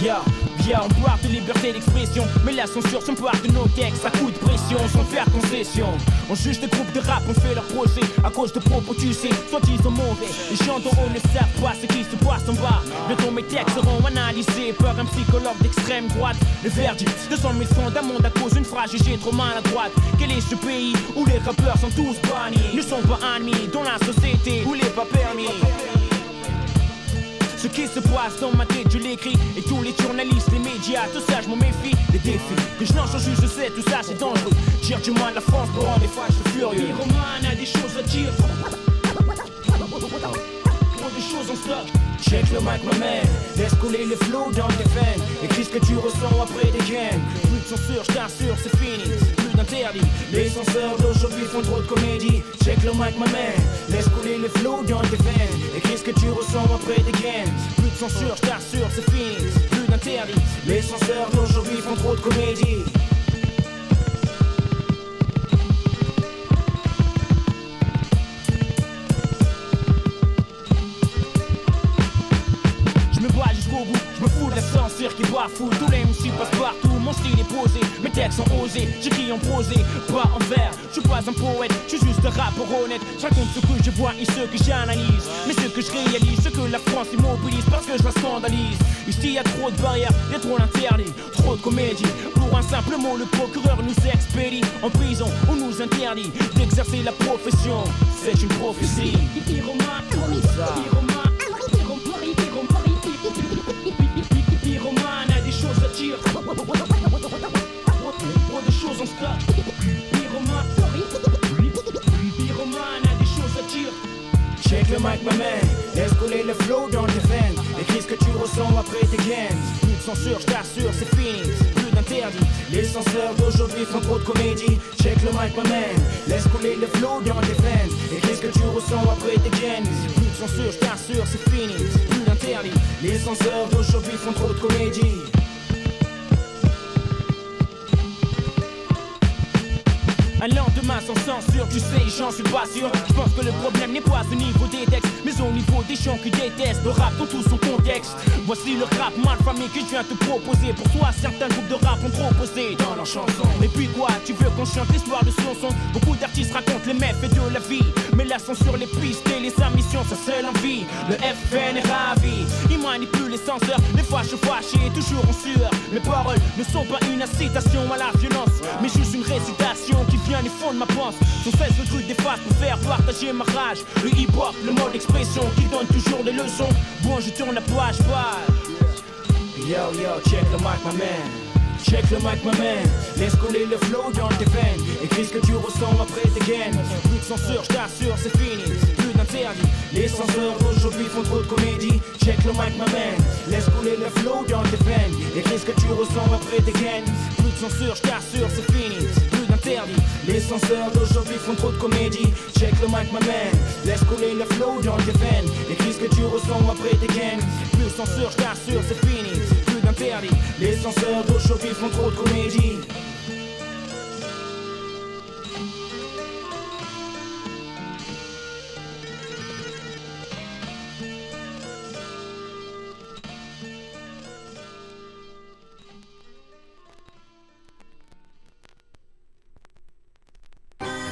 Viens, on parle de liberté d'expression, mais la censure s'empare de nos textes à coups de pression, sans faire concession. On juge des groupes de rap, on fait leur procès à cause de propos, tu sais, soit ils sont mauvais. Les gens dont on ne savent pas ce qui se passe en bas. Bientôt mes textes seront analysés par un psychologue d'extrême droite. Le verdict de 100 000 francs d'un monde à cause d'une phrase jugée trop maladroite. Quel est ce pays où les rappeurs sont tous bannis, ne sont pas admis dans la société où il n'est pas permis? Ce qui se passe dans ma tête, je l'écris. Et tous les journalistes, les médias, tout ça je m'en méfie. Les défis que je lance en juge, je sais, tout ça c'est dangereux. Dire du mal de la France pour rendre des fois je suis furieux. Pyroman a des choses à dire, trop de choses en stock. Check le mic ma man, laisse couler le flow dans tes veines. Écris ce que tu ressens après des gains. Plus de censure, je t'assure c'est fini, plus d'interdit. Les censeurs d'aujourd'hui font trop de comédie. Check le mic ma man, laisse couler le flow dans tes veines. Écris ce que tu ressens après des gains. Plus de censure, je t'assure c'est fini, plus d'interdit. Les censeurs d'aujourd'hui font trop de comédie. Je me fous de la censure qui bafoue. Tous les MC passent partout, mon style est posé. Mes textes sont osés, j'écris en prosé, pas en vers. Je suis pas un poète, je suis juste un rappeur honnête. Je raconte ce que je vois et ce que j'analyse. Mais ce que je réalise, ce que la France immobilise, parce que je la scandalise. Ici y a trop de barrières, y a trop d'interdits, trop de comédie. Pour un simple mot, le procureur nous expédie en prison. On nous interdit d'exercer la profession. C'est une prophétie. Pyroman a des choses à dire, trop de choses en stock. Pyroman a des choses à dire. Check le mic ma man, laisse couler le flow dans tes veines. Écris ce que tu ressens après tes gains. Plus de censure, je t'assure c'est fini, plus d'interdit. Les censeurs d'aujourd'hui font trop de comédie. Check le mic ma man, laisse couler le flow dans tes veines. Écris ce que tu ressens après tes gains. Plus de censure, je t'assure c'est fini, plus d'interdit. Les censeurs d'aujourd'hui font trop de comédie. Un lendemain sans censure, tu sais, j'en suis pas sûr. Je pense que le problème n'est pas au niveau des textes, mais au niveau des gens qui détestent le rap dans tout son contexte. Voici le rap mal famé que je viens te proposer. Pour toi, certains groupes de rap ont trop posé dans leurs chansons. Et puis quoi, tu veux qu'on chante l'histoire de son son? Beaucoup d'artistes racontent les méfaits de la vie, mais la censure, les pistes et les ambitions, ça seule envie. Le FN est ravi, il manipule les censeurs. Des fois je suis fâché, toujours en sueur. Mes paroles ne sont pas une incitation à la violence, mais juste une récitation qui vient du fond de ma pensée. Sans cesse le truc des faces pour faire partager ma rage. Le hip-hop, le mode d'expression qui donne toujours des leçons. Bon, je tourne la page. Yo, check le mic ma man. Check le mic ma man, laisse couler le flow dans tes veines. Écris ce que tu ressens après tes gains. Plus de censure, je t'assure c'est fini, plus d'interdit. Les censeurs d'aujourd'hui font trop de comédie. Check le mic ma man, laisse couler le flow dans tes veines. Écris ce que tu ressens après tes gains. Plus de censure, je t'assure c'est fini, plus d'interdit. Les censeurs d'aujourd'hui font trop de comédie. Check le mic ma man, laisse couler le flow dans tes veines. Écris ce que tu ressens après tes gains. Plus de censure, je t'assure c'est fini, plus d'interdit. Les censeurs d'aujourd'hui font trop de comédie.